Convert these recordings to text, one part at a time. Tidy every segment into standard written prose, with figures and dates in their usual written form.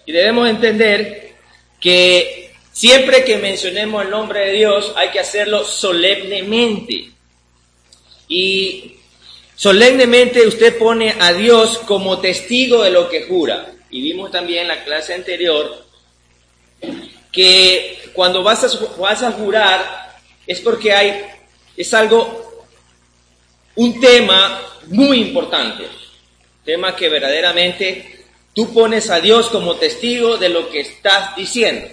Y debemos entender que siempre que mencionemos el nombre de Dios hay que hacerlo solemnemente. Y solemnemente usted pone a Dios como testigo de lo que jura. Y vimos también en la clase anterior que cuando vas a jurar es porque es un tema muy importante, tema que verdaderamente tú pones a Dios como testigo de lo que estás diciendo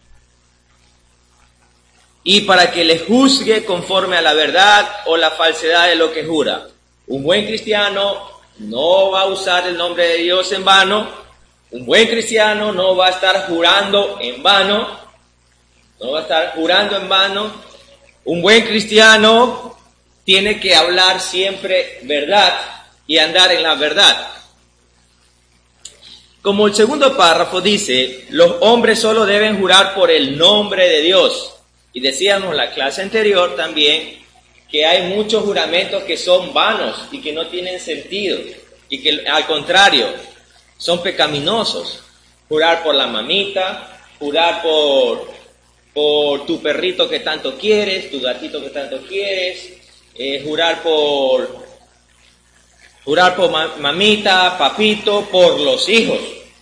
y para que le juzgue conforme a la verdad o la falsedad de lo que jura. Un buen cristiano no va a usar el nombre de Dios en vano, un buen cristiano no va a estar jurando en vano, un buen cristiano tiene que hablar siempre verdad y andar en la verdad. Como el segundo párrafo dice, los hombres solo deben jurar por el nombre de Dios. Y decíamos en la clase anterior también que hay muchos juramentos que son vanos y que no tienen sentido y que al contrario son pecaminosos. Jurar por la mamita, jurar por tu perrito que tanto quieres, tu gatito que tanto quieres, jurar por mamita, papito, por los hijos.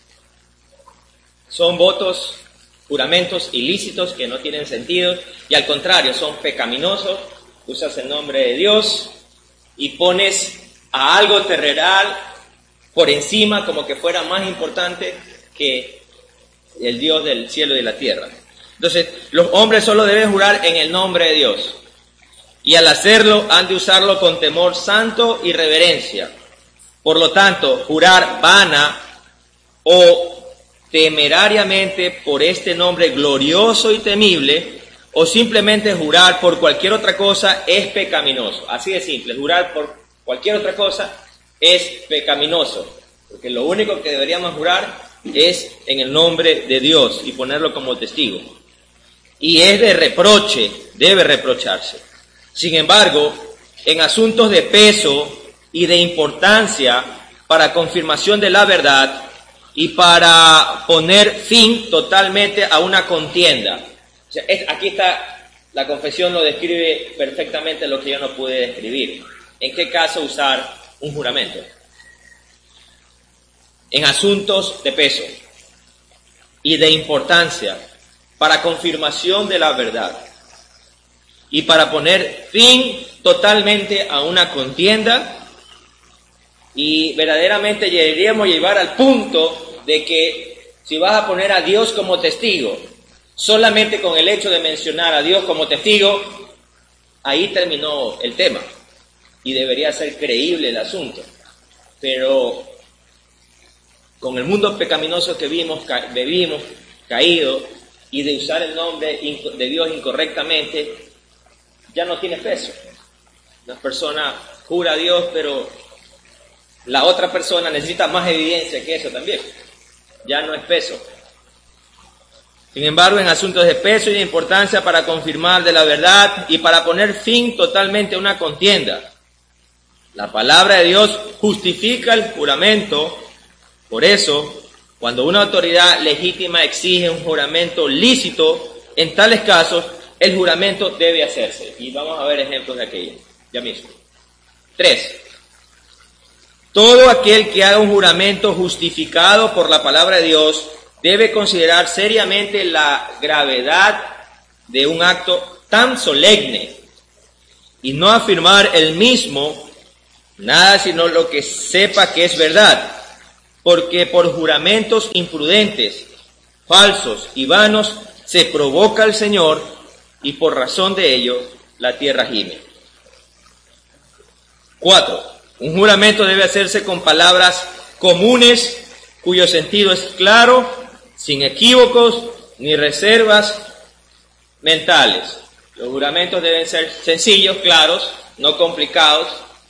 Son juramentos ilícitos que no tienen sentido y al contrario son pecaminosos. Usas el nombre de Dios y pones a algo terrenal por encima como que fuera más importante que el Dios del cielo y de la tierra. Entonces, los hombres solo deben jurar en el nombre de Dios y al hacerlo han de usarlo con temor santo y reverencia. Por lo tanto, jurar vana o temerariamente por este nombre glorioso y temible, o simplemente jurar por cualquier otra cosa es pecaminoso. Así de simple, jurar por cualquier otra cosa es pecaminoso, porque lo único que deberíamos jurar es en el nombre de Dios y ponerlo como testigo. Y es de reproche, debe reprocharse. Sin embargo, en asuntos de peso y de importancia para confirmación de la verdad, y para poner fin totalmente a una contienda. O sea, aquí está, la confesión lo describe perfectamente lo que yo no pude describir. ¿En qué caso usar un juramento? En asuntos de peso y de importancia, para confirmación de la verdad y para poner fin totalmente a una contienda. Y verdaderamente deberíamos llevar al punto de que si vas a poner a Dios como testigo, solamente con el hecho de mencionar a Dios como testigo, ahí terminó el tema y debería ser creíble el asunto. Pero con el mundo pecaminoso que vivimos caído, y de usar el nombre de Dios incorrectamente, ya no tiene peso. La persona jura a Dios, pero la otra persona necesita más evidencia que eso también. Ya no es peso. Sin embargo, en asuntos de peso y de importancia para confirmar de la verdad y para poner fin totalmente a una contienda, la palabra de Dios justifica el juramento. Por eso, cuando una autoridad legítima exige un juramento lícito, en tales casos, el juramento debe hacerse. Y vamos a ver ejemplos de aquello, ya mismo. 3. Todo aquel que haga un juramento justificado por la palabra de Dios debe considerar seriamente la gravedad de un acto tan solemne y no afirmar él mismo nada sino lo que sepa que es verdad, porque por juramentos imprudentes, falsos y vanos se provoca al Señor y por razón de ello la tierra gime. 4. Un juramento debe hacerse con palabras comunes cuyo sentido es claro, sin equívocos ni reservas mentales. Los juramentos deben ser sencillos, claros, no complicados.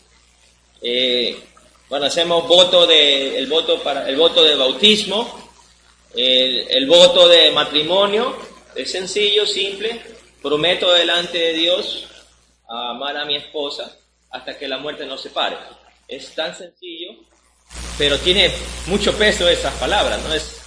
Cuando hacemos el voto de bautismo, el voto de matrimonio, es sencillo, simple. Prometo delante de Dios a amar a mi esposa hasta que la muerte nos separe. Es tan sencillo, pero tiene mucho peso esas palabras, ¿no?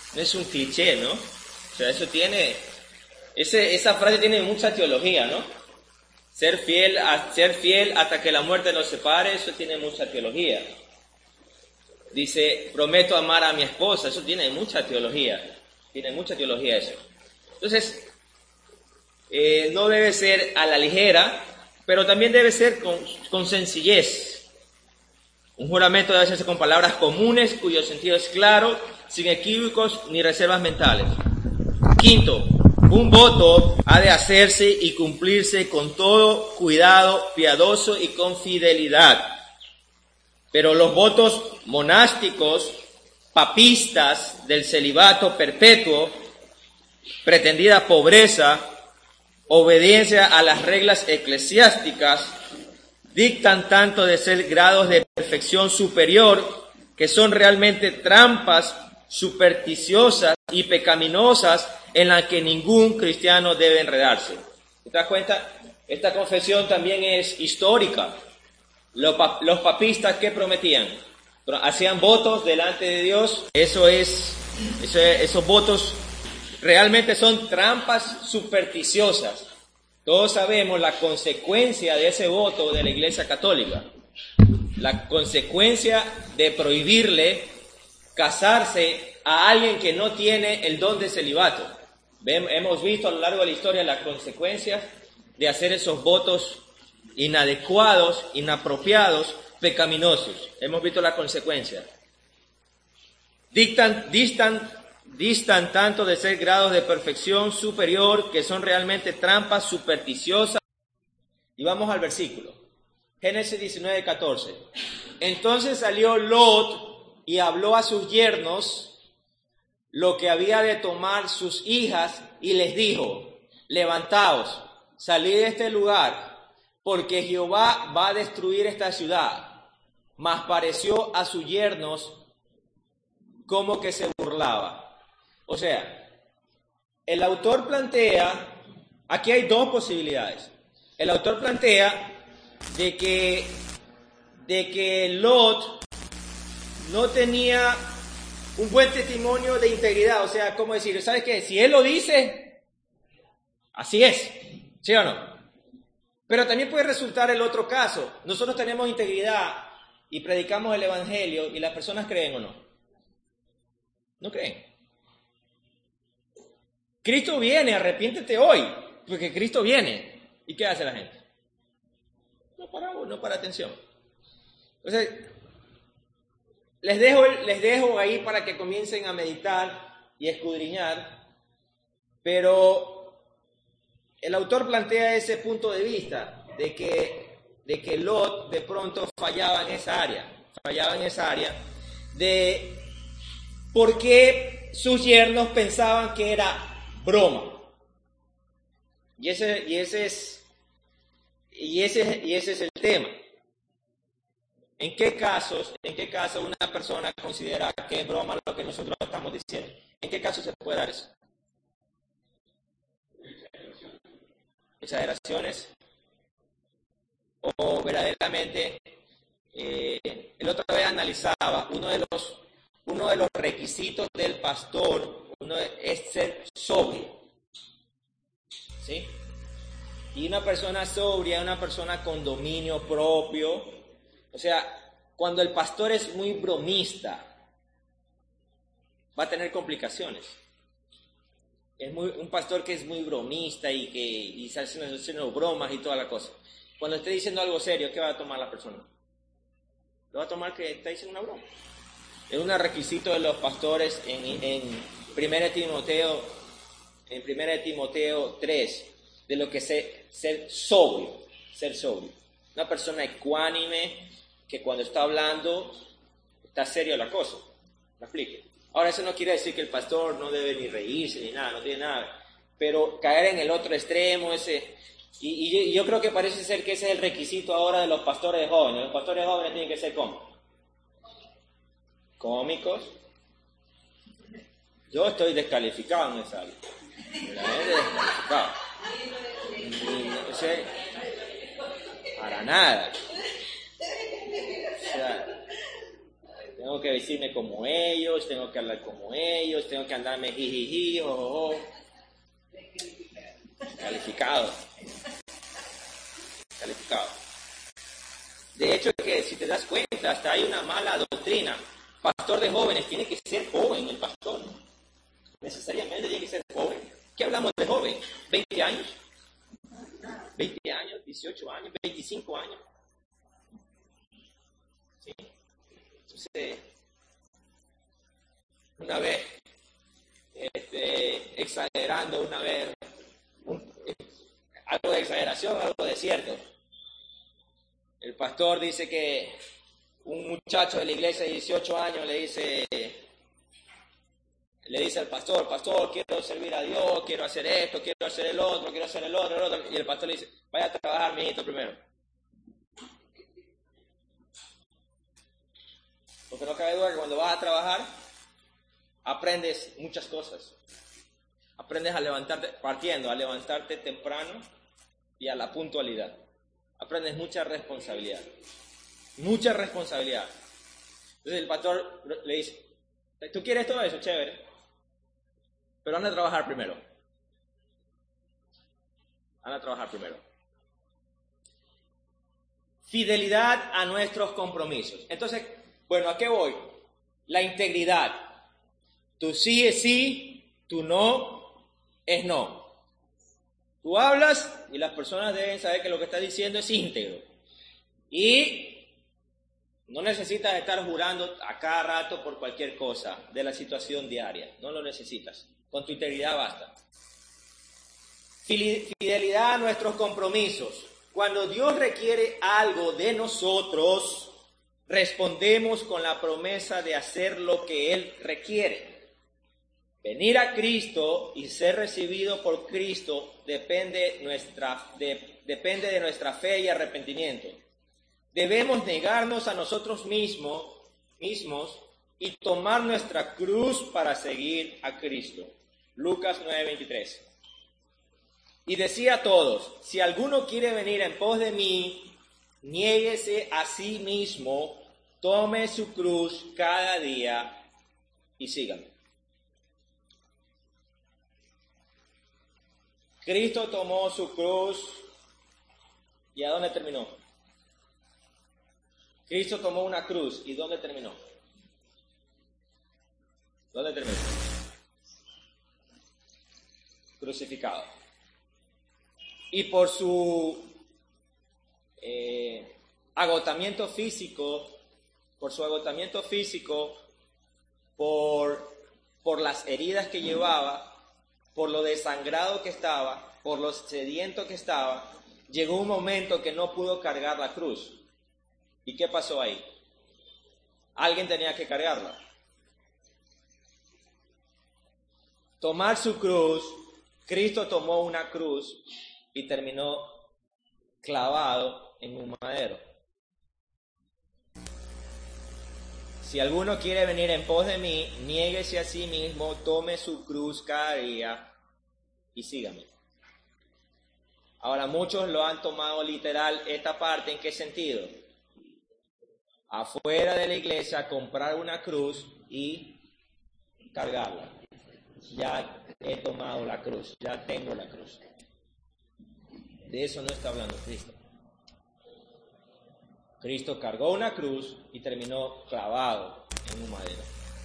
no es un cliché, ¿no? O sea, esa frase tiene mucha teología, ¿no? Ser fiel hasta que la muerte nos separe, eso tiene mucha teología. Dice, prometo amar a mi esposa, eso tiene mucha teología eso. Entonces, no debe ser a la ligera, pero también debe ser con sencillez. Un juramento debe hacerse con palabras comunes, cuyo sentido es claro, sin equívocos ni reservas mentales. Quinto, un voto ha de hacerse y cumplirse con todo cuidado piadoso y con fidelidad. Pero los votos monásticos, papistas del celibato perpetuo, pretendida pobreza, obediencia a las reglas eclesiásticas, dictan tanto de ser grados de perfección superior que son realmente trampas supersticiosas y pecaminosas en las que ningún cristiano debe enredarse. ¿Te das cuenta? Esta confesión también es histórica. Los papistas, ¿qué prometían? Hacían votos delante de Dios. Esos votos realmente son trampas supersticiosas. Todos sabemos la consecuencia de ese voto de la Iglesia Católica. La consecuencia de prohibirle casarse a alguien que no tiene el don de celibato. Hemos visto a lo largo de la historia las consecuencias de hacer esos votos inadecuados, inapropiados, pecaminosos. Hemos visto las consecuencias. Distan tanto de ser grados de perfección superior que son realmente trampas supersticiosas. Y vamos al versículo. Génesis 19:14. Entonces salió Lot y habló a sus yernos lo que había de tomar sus hijas y les dijo, levantaos, salid de este lugar, porque Jehová va a destruir esta ciudad. Mas pareció a sus yernos como que se burlaba. O sea, el autor plantea, aquí hay dos posibilidades. El autor plantea de que Lot no tenía un buen testimonio de integridad. O sea, ¿cómo decir? ¿Sabes qué? Si él lo dice, así es. ¿Sí o no? Pero también puede resultar el otro caso. Nosotros tenemos integridad y predicamos el evangelio y las personas creen o no. No creen. Cristo viene, arrepiéntete hoy, porque Cristo viene. ¿Y qué hace la gente? No para atención. Entonces, les dejo ahí para que comiencen a meditar y escudriñar, pero el autor plantea ese punto de vista de que Lot de pronto fallaba en esa área, de por qué sus yernos pensaban que era broma. Y ese es el tema. ¿En qué caso una persona considera que es broma lo que nosotros estamos diciendo? ¿En qué caso se puede dar eso? Exageraciones o verdaderamente el otro vez analizaba uno de los requisitos del pastor es ser sobrio, ¿sí? Y una persona sobria, una persona con dominio propio, o sea, cuando el pastor es muy bromista, va a tener complicaciones. Un pastor que es muy bromista y está haciendo bromas y toda la cosa. Cuando esté diciendo algo serio, ¿qué va a tomar la persona? Lo va a tomar que está diciendo una broma. Es un requisito de los pastores en 1 Timoteo 3, de lo que es ser sobrio. Una persona ecuánime que cuando está hablando está serio la cosa. ¿Me explico? Ahora, eso no quiere decir que el pastor no debe ni reírse ni nada, no tiene nada. Pero caer en el otro extremo, y yo creo que parece ser que ese es el requisito ahora de los pastores jóvenes. Los pastores jóvenes tienen que ser cómicos. Yo estoy descalificado en esa área. Verdaderamente descalificado. No sé, para nada. O sea, Tengo que vestirme como ellos, tengo que hablar como ellos, tengo que andarme jijiji, ojo. Calificado. De hecho, que si te das cuenta, hasta hay una mala doctrina. Pastor de jóvenes, tiene que ser joven el pastor. Necesariamente tiene que ser joven. ¿Qué hablamos de joven? ¿20 años? 20 años, 18 años, 25 años. ¿Sí? Entonces, una vez, exagerando una vez, algo de exageración, algo de cierto. El pastor dice que un muchacho de la iglesia de 18 años le dice al pastor, quiero servir a Dios, quiero hacer esto, quiero hacer el otro, y el pastor le dice, vaya a trabajar, mijito, primero. Porque no cabe duda que cuando vas a trabajar, aprendes muchas cosas. Aprendes a levantarte temprano y a la puntualidad. Aprendes mucha responsabilidad. Entonces el pastor le dice, ¿tú quieres todo eso? Chévere. Pero anda a trabajar primero. Fidelidad a nuestros compromisos. Entonces, bueno, ¿a qué voy? La integridad. Tu sí es sí, tu no es no. Tú hablas y las personas deben saber que lo que estás diciendo es íntegro. Y no necesitas estar jurando a cada rato por cualquier cosa de la situación diaria. No lo necesitas. Con tu integridad basta. Fidelidad a nuestros compromisos. Cuando Dios requiere algo de nosotros, respondemos con la promesa de hacer lo que Él requiere. Venir a Cristo y ser recibido por Cristo depende de nuestra fe y arrepentimiento. Debemos negarnos a nosotros mismos y tomar nuestra cruz para seguir a Cristo. Lucas 9:23. Y decía a todos, si alguno quiere venir en pos de mí, niéguese a sí mismo, tome su cruz cada día y sígame. Cristo tomó su cruz y ¿a dónde terminó? Cristo tomó una cruz y ¿dónde terminó? Crucificado. Y por su agotamiento físico, por las heridas que llevaba, por lo desangrado que estaba, por lo sediento que estaba, llegó un momento que no pudo cargar la cruz. ¿Y qué pasó ahí? Alguien tenía que cargarla. Tomar su cruz, Cristo tomó una cruz y terminó clavado en un madero. Si alguno quiere venir en pos de mí, niéguese a sí mismo, tome su cruz cada día y sígame. Ahora, muchos lo han tomado literal esta parte. ¿En qué sentido? Afuera de la iglesia, comprar una cruz y cargarla. Ya he tomado la cruz, ya tengo la cruz. De eso no está hablando Cristo. Cristo cargó una cruz y terminó clavado en un madero.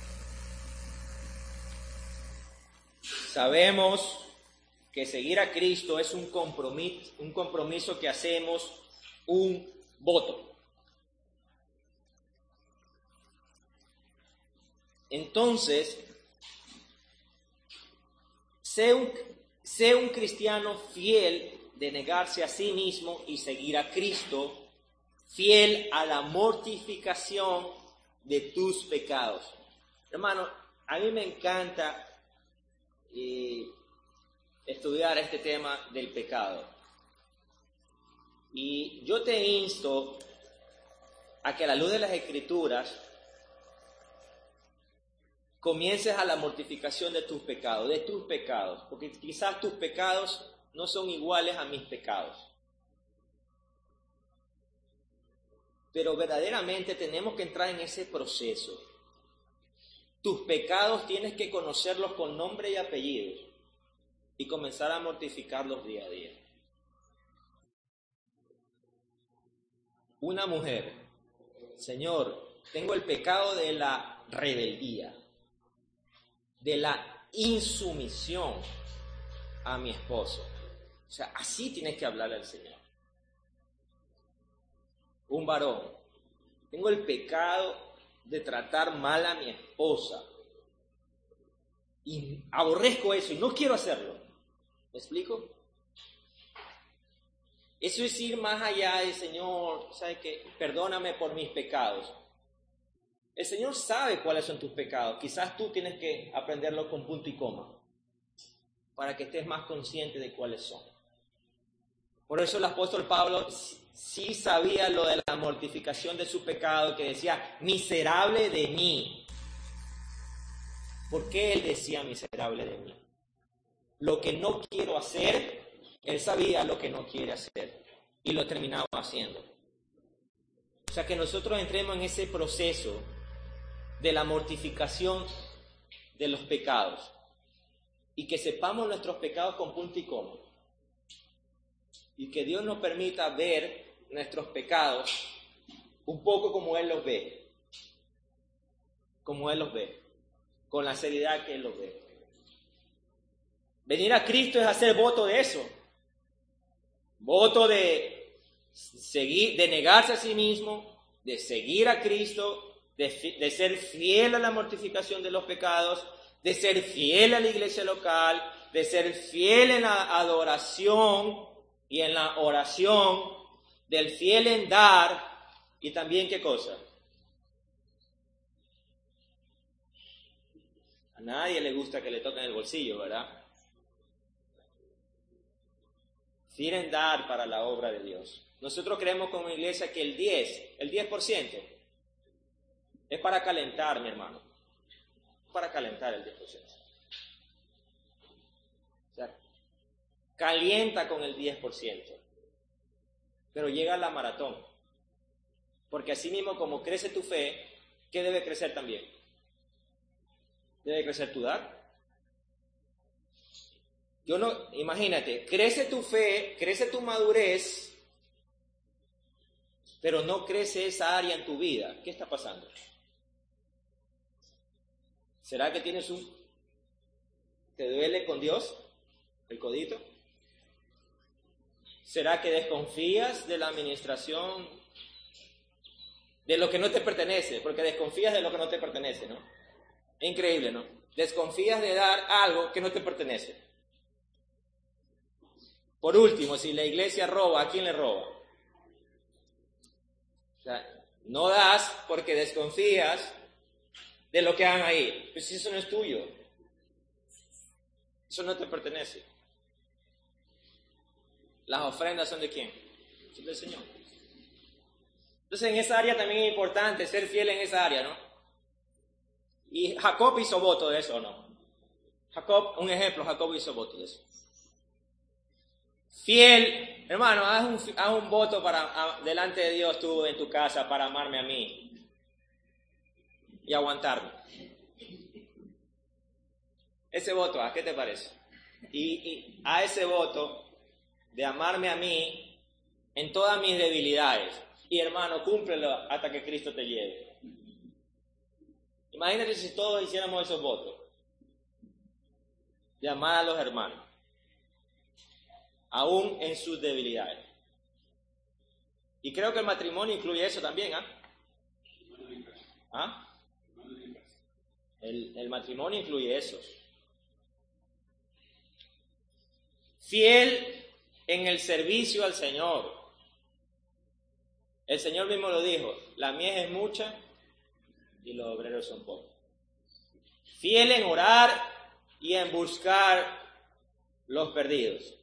Sabemos que seguir a Cristo es un compromiso que hacemos, un voto. Entonces, sé un cristiano fiel de negarse a sí mismo y seguir a Cristo, fiel a la mortificación de tus pecados. Hermano, a mí me encanta estudiar este tema del pecado. Y yo te insto a que a la luz de las Escrituras comiences a la mortificación de tus pecados, porque quizás tus pecados no son iguales a mis pecados. Pero verdaderamente tenemos que entrar en ese proceso tus pecados tienes que conocerlos con nombre y apellido y comenzar a mortificarlos día a día. Una mujer, Señor, tengo el pecado de la rebeldía, de la insumisión a mi esposo. O sea, así tienes que hablarle al Señor. Un varón, tengo el pecado de tratar mal a mi esposa y aborrezco eso y no quiero hacerlo. ¿Me explico? Eso es ir más allá del Señor, ¿sabes qué? Perdóname por mis pecados. El Señor sabe cuáles son tus pecados. Quizás tú tienes que aprenderlo con punto y coma para que estés más consciente de cuáles son. Por eso el apóstol Pablo sí sabía lo de la mortificación de su pecado, que decía, miserable de mí. ¿Por qué él decía miserable de mí? Lo que no quiero hacer, él sabía lo que no quiere hacer y lo terminaba haciendo. O sea, que nosotros entremos en ese proceso de la mortificación de los pecados y que sepamos nuestros pecados con punto y coma. Y que Dios nos permita ver nuestros pecados un poco como Él los ve. Como Él los ve. Con la seriedad que Él los ve. Venir a Cristo es hacer voto de eso. Voto de seguir, de negarse a sí mismo, de seguir a Cristo, de ser fiel a la mortificación de los pecados, de ser fiel a la iglesia local, de ser fiel en la adoración y en la oración, del fiel en dar, y también ¿qué cosa? A nadie le gusta que le toquen el bolsillo, ¿verdad? Fiel en dar para la obra de Dios. Nosotros creemos como iglesia que el 10% es para calentar, mi hermano. Para calentar el 10%. O sea, calienta con el 10%. Pero llega a la maratón. Porque así mismo como crece tu fe, ¿qué debe crecer también? Debe crecer tu dar. Imagínate, crece tu fe, crece tu madurez, pero no crece esa área en tu vida. ¿Qué está pasando? ¿Será que te duele con Dios el codito? ¿Será que desconfías de la administración, de lo que no te pertenece? Porque desconfías de lo que no te pertenece, ¿no? Es increíble, ¿no? Desconfías de dar algo que no te pertenece. Por último, si la iglesia roba, ¿a quién le roba? O sea, no das porque desconfías de lo que hagan ahí. Pues eso no es tuyo. Eso no te pertenece. Las ofrendas son de quién? Son del Señor. Entonces en esa área también es importante ser fiel en esa área, ¿no? Y Jacob hizo voto de eso, ¿o no? Un ejemplo, Jacob hizo voto de eso. Fiel, hermano, haz un voto delante de Dios tú en tu casa para amarme a mí y aguantarme. Ese voto, ¿a qué te parece? Y a ese voto de amarme a mí en todas mis debilidades. Y hermano, cúmplelo hasta que Cristo te lleve. Imagínate si todos hiciéramos esos votos de amar a los hermanos, aún en sus debilidades. Y creo que el matrimonio incluye eso también, ¿ah? El matrimonio incluye eso. Fiel en el servicio al Señor. El Señor mismo lo dijo, la mies es mucha y los obreros son pocos. Fiel en orar y en buscar los perdidos.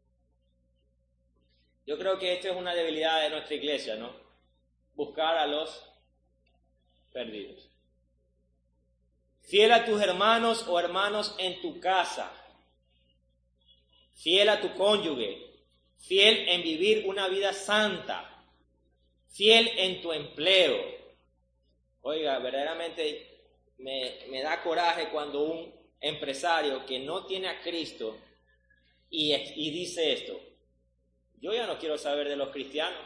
Yo creo que esto es una debilidad de nuestra iglesia, ¿no? Buscar a los perdidos. Fiel a tus hermanos o hermanos en tu casa. Fiel a tu cónyuge. Fiel en vivir una vida santa. Fiel en tu empleo. Oiga, verdaderamente me da coraje cuando un empresario que no tiene a Cristo y dice esto: yo ya no quiero saber de los cristianos,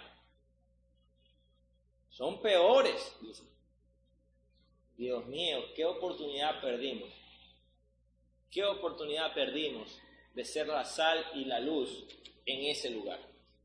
son peores. Dice. Dios mío, qué oportunidad perdimos. Qué oportunidad perdimos de ser la sal y la luz en ese lugar.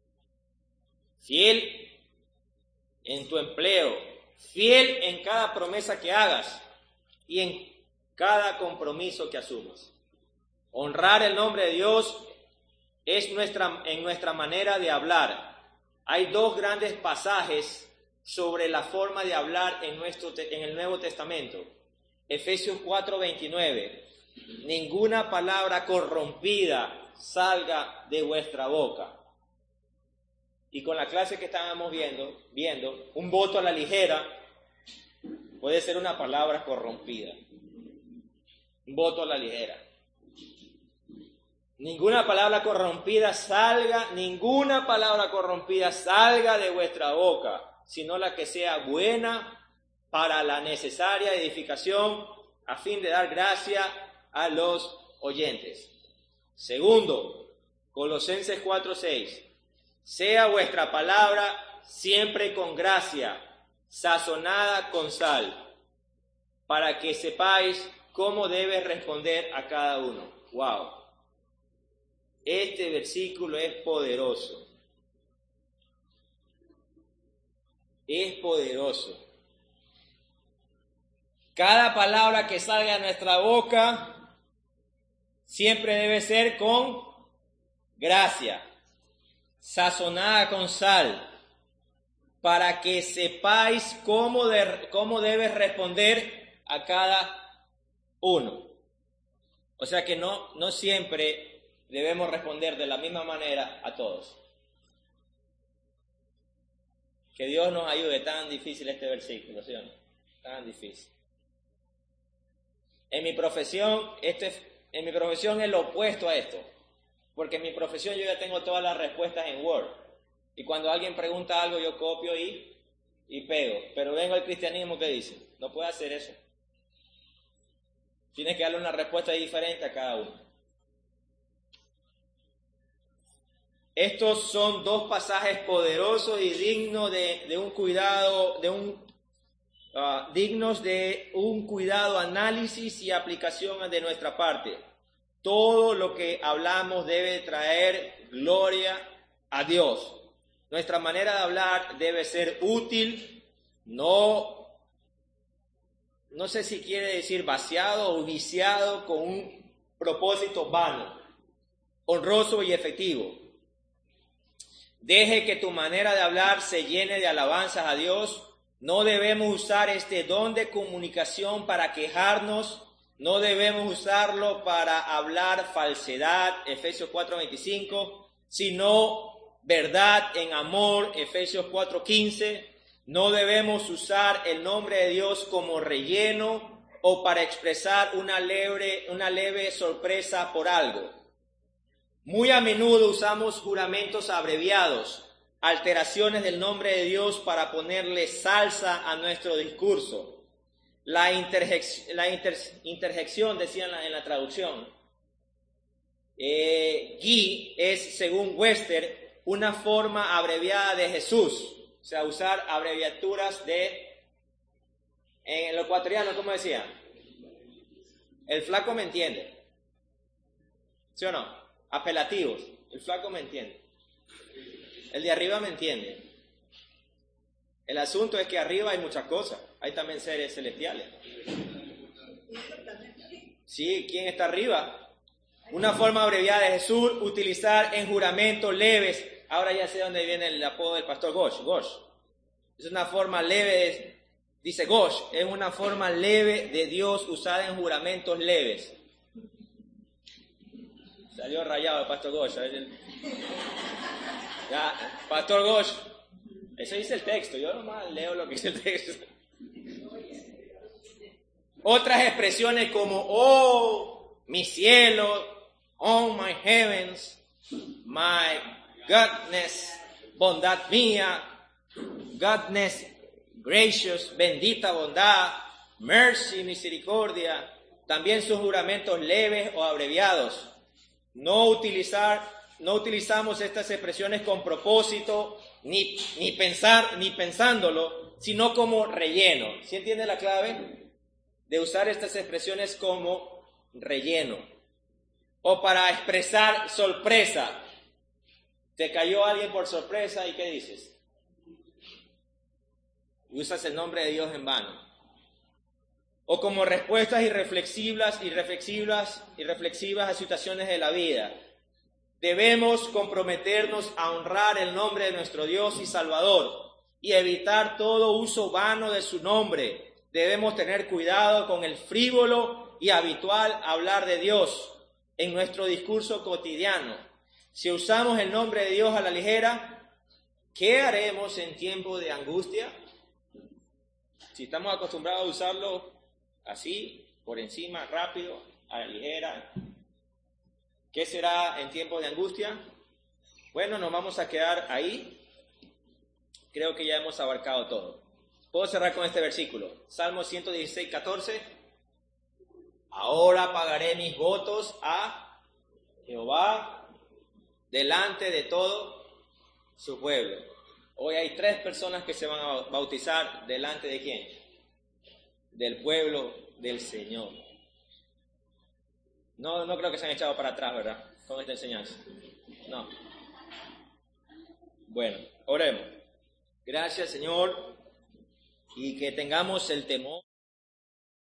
Fiel en tu empleo, fiel en cada promesa que hagas y en cada compromiso que asumas. Honrar el nombre de Dios es en nuestra manera de hablar. Hay dos grandes pasajes sobre la forma de hablar en el Nuevo Testamento. Efesios 4:29. Ninguna palabra corrompida salga de vuestra boca. Y con la clase que estábamos viendo, un voto a la ligera puede ser una palabra corrompida. Un voto a la ligera. Ninguna palabra corrompida salga de vuestra boca, sino la que sea buena para la necesaria edificación, a fin de dar gracia a los oyentes. Segundo, Colosenses 4:6. Sea vuestra palabra siempre con gracia, sazonada con sal, para que sepáis cómo debe responder a cada uno. ¡Wow! Este versículo es poderoso. Es poderoso. Cada palabra que salga de nuestra boca siempre debe ser con gracia, sazonada con sal, para que sepáis cómo debes responder a cada uno. O sea que no siempre debemos responder de la misma manera a todos. Que Dios nos ayude. Tan difícil este versículo, ¿sí o no? Tan difícil. En mi profesión es lo opuesto a esto. Porque en mi profesión yo ya tengo todas las respuestas en Word. Y cuando alguien pregunta algo, yo copio y pego. Pero vengo al cristianismo, ¿qué dice? No puede hacer eso. Tienes que darle una respuesta diferente a cada uno. Estos son dos pasajes poderosos y dignos de un cuidado, dignos de un cuidado, análisis y aplicación de nuestra parte. Todo lo que hablamos debe traer gloria a Dios. Nuestra manera de hablar debe ser útil, no sé si quiere decir vaciado o viciado con un propósito vano, honroso y efectivo. Deje que tu manera de hablar se llene de alabanzas a Dios. No debemos usar este don de comunicación para quejarnos. No debemos usarlo para hablar falsedad, Efesios 4:25, sino verdad en amor, Efesios 4:15. No debemos usar el nombre de Dios como relleno o para expresar una leve sorpresa por algo. Muy a menudo usamos juramentos abreviados, alteraciones del nombre de Dios para ponerle salsa a nuestro discurso. La interjección, decían en la traducción, Gui es, según Webster, una forma abreviada de Jesús. O sea, usar abreviaturas en lo ecuatoriano, ¿cómo decía? El flaco me entiende. ¿Sí o no? Apelativos. El flaco me entiende. El de arriba me entiende. El asunto es que arriba hay muchas cosas. Hay también seres celestiales. Sí, ¿quién está arriba? Una forma abreviada de Jesús, utilizar en juramentos leves. Ahora ya sé dónde viene el apodo del pastor Gosh. Gosh. Es una forma leve, dice Gosh, es una forma leve de Dios usada en juramentos leves. Salió rayado el pastor Gosh. Ya, pastor Gosh. Eso dice el texto, yo nomás leo lo que dice el texto. Otras expresiones como, oh, mi cielo, oh, my heavens, my goodness, bondad mía, goodness, gracious, bendita bondad, mercy, misericordia, también sus juramentos leves o abreviados. No utilizamos estas expresiones con propósito, ni pensándolo, sino como relleno. ¿Sí entiende la clave? De usar estas expresiones como relleno. O para expresar sorpresa. Te cayó alguien por sorpresa y ¿qué dices? Y usas el nombre de Dios en vano. O como respuestas irreflexivas a situaciones de la vida. Debemos comprometernos a honrar el nombre de nuestro Dios y Salvador y evitar todo uso vano de su nombre. Debemos tener cuidado con el frívolo y habitual hablar de Dios en nuestro discurso cotidiano. Si usamos el nombre de Dios a la ligera, ¿qué haremos en tiempo de angustia? Si estamos acostumbrados a usarlo así, por encima, rápido, a la ligera, ¿qué será en tiempo de angustia? Bueno, nos vamos a quedar ahí. Creo que ya hemos abarcado todo. Puedo cerrar con este versículo. Salmo 116, 14. Ahora pagaré mis votos a Jehová delante de todo su pueblo. Hoy hay 3 personas que se van a bautizar delante de ¿quién? Del pueblo del Señor. No creo que se han echado para atrás, ¿verdad? Con esta enseñanza. No. Bueno, oremos. Gracias, Señor, y que tengamos el temor.